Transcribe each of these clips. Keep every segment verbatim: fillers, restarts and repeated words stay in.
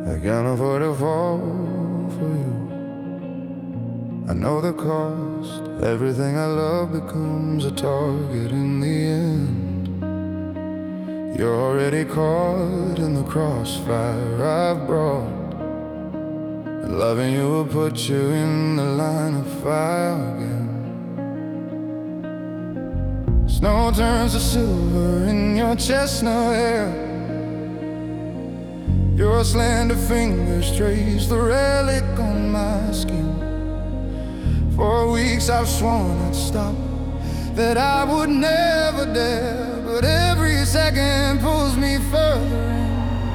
I can't afford to fall for you. I know the cost. Everything I love becomes a target in the end. You're already caught in the crossfire I've brought. Loving you will put you in the line of fire again. Snow turns to silver in your chestnut hair. Your slender fingers trace the relic on my skin. For weeks I've sworn I'd stop, that I would never dare, but every second pulls me further in.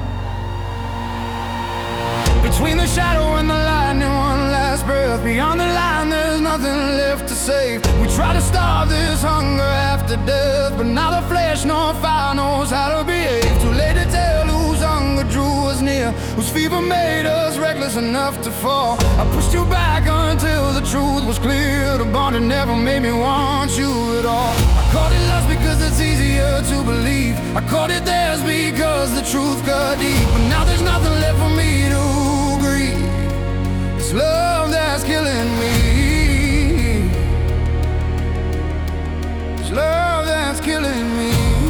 Between the shadow and the lightning, one last breath. Beyond the line, there's nothing left to save. We try to starve this hunger after death, but now the flesh nor fire knows how to behave. Too late to tell whose hunger drew us near, whose fever made us reckless enough to fall. I pushed you back until the truth was clear. The bond that never made me want you at all. I called it lust because it's easier to believe. I called it theirs because the truth cut deep. But now there's nothing left for me to grieve. It's love that's killing me. It's love that's killing me.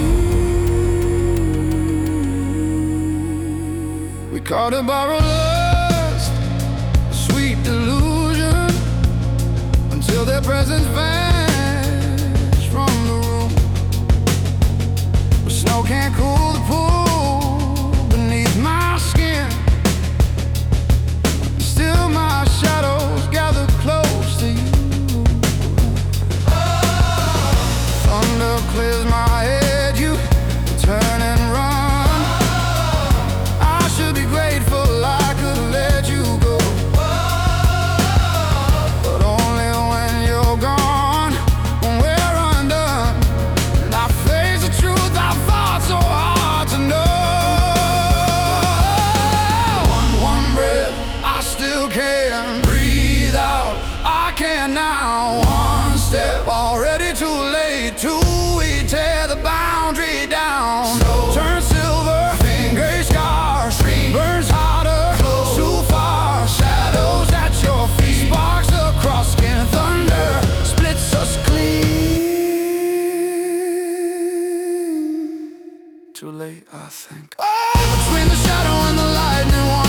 We called it borrowed lust, a sweet delusion, until their presence vanished from the room. But snow can't cool the pool beneath my skin. Still my shadows gather close to you. Thunder clears my head, you turn and run. I should be grateful I could let you go, but only when you're gone, when we're undone. And I face the truth I fought so hard to know. One, one breath, I still can breathe out. I can now. One step, already too late. Two, we tear the boundary down. Snow turns silver, finger scars, burns harder, close too far. Shadows at your feet, sparks across skin. Thunder splits us clean. Too late, I think. Oh! Between the shadow and the lightning,